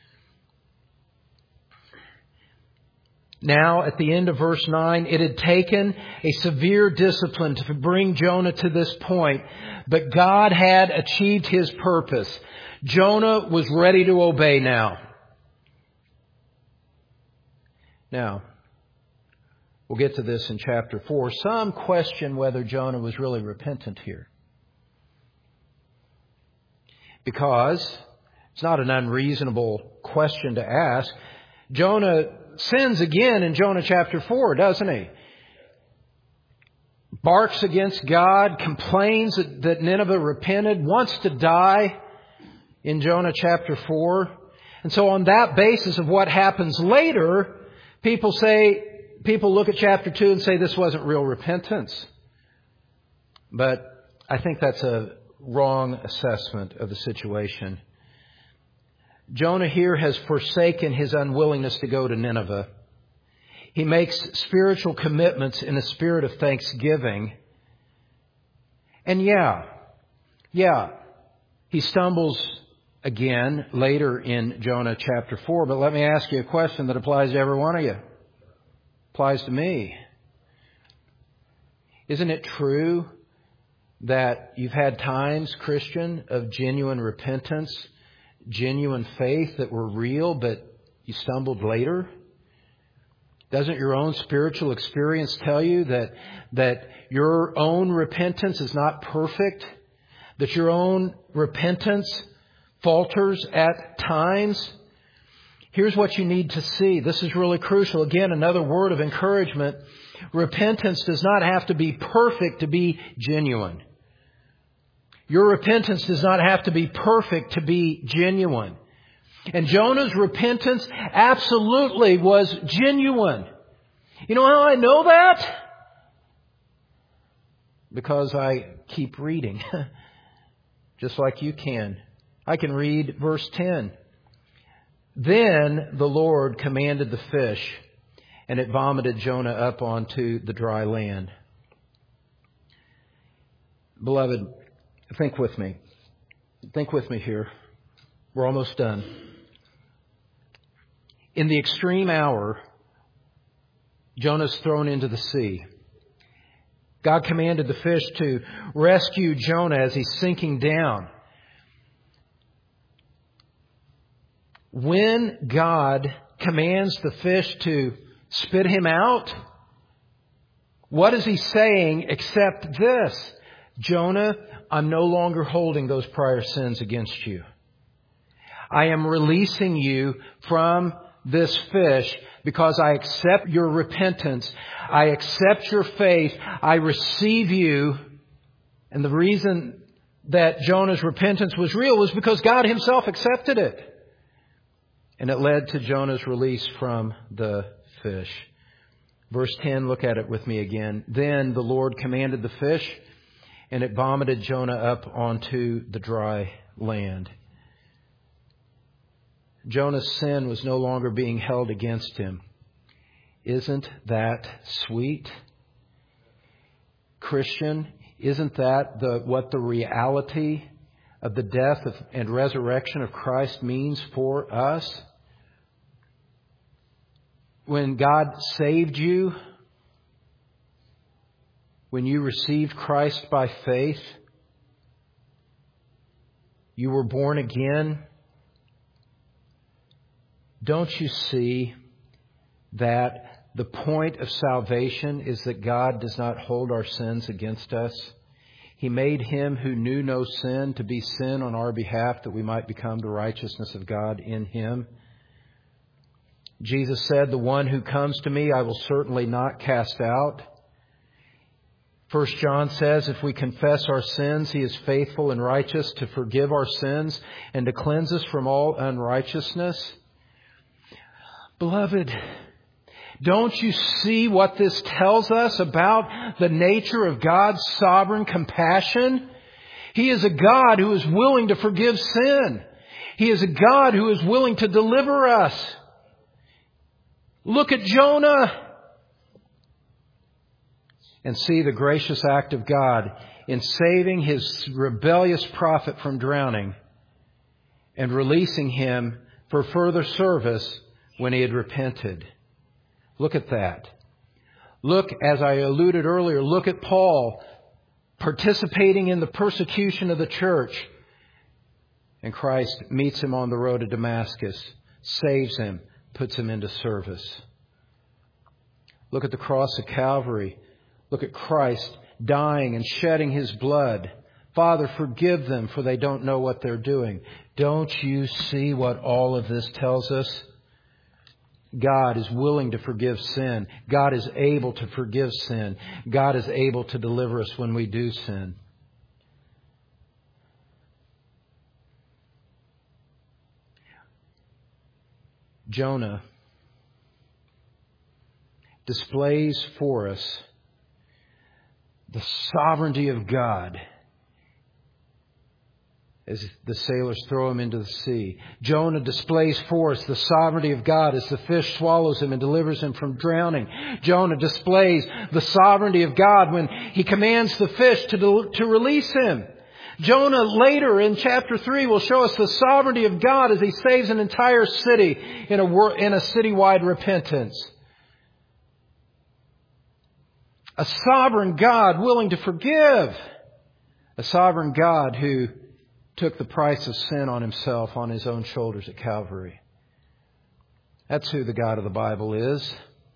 Now, at the end of verse nine, it had taken a severe discipline to bring Jonah to this point, but God had achieved His purpose. Jonah was ready to obey now. Now, we'll get to this in chapter four. Some question whether Jonah was really repentant here, because it's not an unreasonable question to ask. Jonah sins again in Jonah chapter four, doesn't he? Barks against God, complains that, that Nineveh repented, wants to die in Jonah chapter four. And so on that basis of what happens later, people say, people look at chapter two and say this wasn't real repentance. But I think that's a wrong assessment of the situation. Jonah here has forsaken his unwillingness to go to Nineveh. He makes spiritual commitments in a spirit of thanksgiving. And yeah, yeah, he stumbles again later in Jonah chapter four. But let me ask you a question that applies to every one of you. Applies to me. Isn't it true that you've had times, Christian, of genuine repentance, genuine faith that were real, but you stumbled later? Doesn't your own spiritual experience tell you that, that your own repentance is not perfect? That your own repentance falters at times? Here's what you need to see. This is really crucial. Again, another word of encouragement. Repentance does not have to be perfect to be genuine. Your repentance does not have to be perfect to be genuine. And Jonah's repentance absolutely was genuine. You know how I know that? Because I keep reading. Just like you can. I can read verse ten. Then the Lord commanded the fish, and it vomited Jonah up onto the dry land. Beloved, think with me. Think with me here. We're almost done. In the extreme hour, Jonah's thrown into the sea. God commanded the fish to rescue Jonah as he's sinking down. When God commands the fish to spit him out, what is He saying except this? Jonah, I'm no longer holding those prior sins against you. I am releasing you from this fish because I accept your repentance. I accept your faith. I receive you. And the reason that Jonah's repentance was real was because God Himself accepted it. And it led to Jonah's release from the fish. Verse ten, look at it with me again. Then the Lord commanded the fish, and it vomited Jonah up onto the dry land. Jonah's sin was no longer being held against him. Isn't that sweet? Christian, isn't that the what the reality of the death of, and resurrection of Christ means for us? When God saved you, when you received Christ by faith, you were born again. Don't you see that the point of salvation is that God does not hold our sins against us. He made Him who knew no sin to be sin on our behalf, that we might become the righteousness of God in Him. Jesus said, "The one who comes to me, I will certainly not cast out." First John says, if we confess our sins, He is faithful and righteous to forgive our sins and to cleanse us from all unrighteousness. Beloved, don't you see what this tells us about the nature of God's sovereign compassion? He is a God who is willing to forgive sin. He is a God who is willing to deliver us. Look at Jonah and see the gracious act of God in saving His rebellious prophet from drowning and releasing him for further service when he had repented. Look at that. Look, as I alluded earlier, look at Paul participating in the persecution of the church. And Christ meets him on the road to Damascus, saves him, puts him into service. Look at the cross of Calvary. Look at Christ dying and shedding His blood. Father, forgive them, for they don't know what they're doing. Don't you see what all of this tells us? God is willing to forgive sin. God is able to forgive sin. God is able to deliver us when we do sin. Jonah displays for us the sovereignty of God as the sailors throw him into the sea. Jonah displays for us the sovereignty of God as the fish swallows him and delivers him from drowning. Jonah displays the sovereignty of God when He commands the fish to, del- to release him. Jonah later in chapter three will show us the sovereignty of God as He saves an entire city in a, wor- in a citywide repentance. A sovereign God willing to forgive. A sovereign God who took the price of sin on Himself on His own shoulders at Calvary. That's who the God of the Bible is.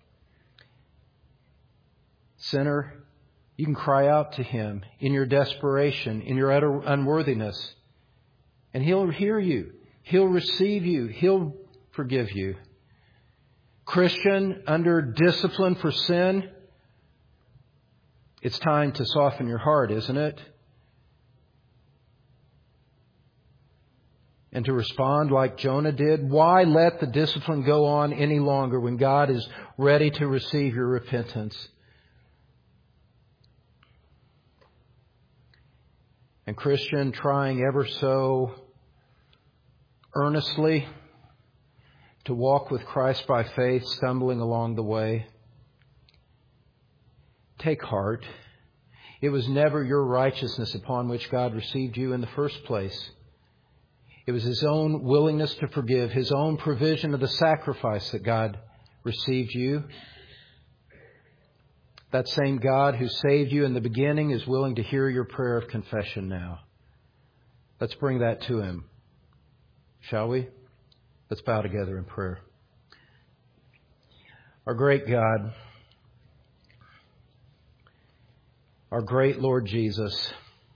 Sinner, you can cry out to Him in your desperation, in your utter unworthiness, and He'll hear you. He'll receive you. He'll forgive you. Christian, under discipline for sin, it's time to soften your heart, isn't it? And to respond like Jonah did. Why let the discipline go on any longer when God is ready to receive your repentance? And Christian, trying ever so earnestly to walk with Christ by faith, stumbling along the way, take heart. It was never your righteousness upon which God received you in the first place. It was His own willingness to forgive, His own provision of the sacrifice that God received you. That same God who saved you in the beginning is willing to hear your prayer of confession now. Let's bring that to Him. Shall we? Let's bow together in prayer. Our great God, our great Lord Jesus,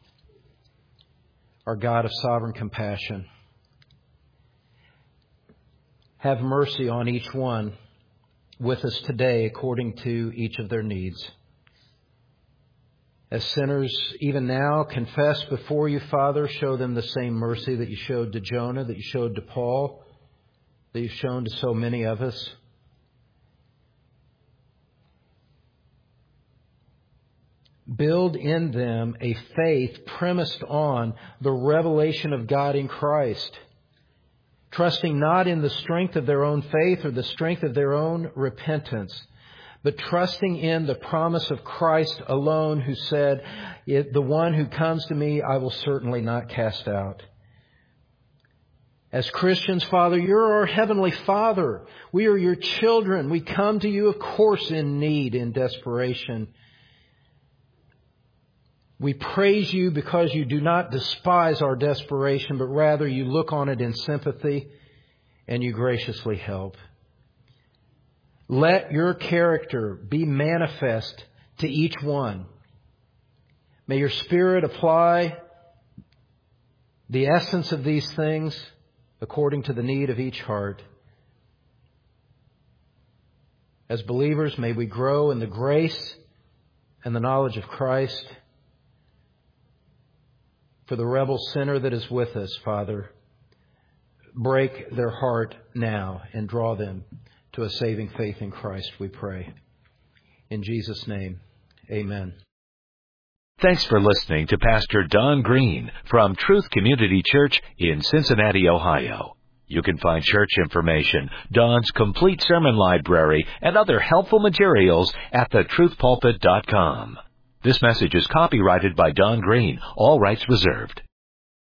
our God of sovereign compassion, have mercy on each one with us today according to each of their needs. As sinners, even now, confess before you, Father, show them the same mercy that you showed to Jonah, that you showed to Paul, that you've shown to so many of us. Build in them a faith premised on the revelation of God in Christ, trusting not in the strength of their own faith or the strength of their own repentance, but trusting in the promise of Christ alone, who said, "The one who comes to me, I will certainly not cast out." As Christians, Father, you're our Heavenly Father. We are your children. We come to you, of course, in need, in desperation. We praise you because you do not despise our desperation, but rather you look on it in sympathy and you graciously help. Let your character be manifest to each one. May your Spirit apply the essence of these things according to the need of each heart. As believers, may we grow in the grace and the knowledge of Christ. For the rebel sinner that is with us, Father, break their heart now and draw them to a saving faith in Christ, we pray. In Jesus' name, amen. Thanks for listening to Pastor Don Green from Truth Community Church in Cincinnati, Ohio. You can find church information, Don's complete sermon library, and other helpful materials at the truth pulpit dot com. This message is copyrighted by Don Green, all rights reserved.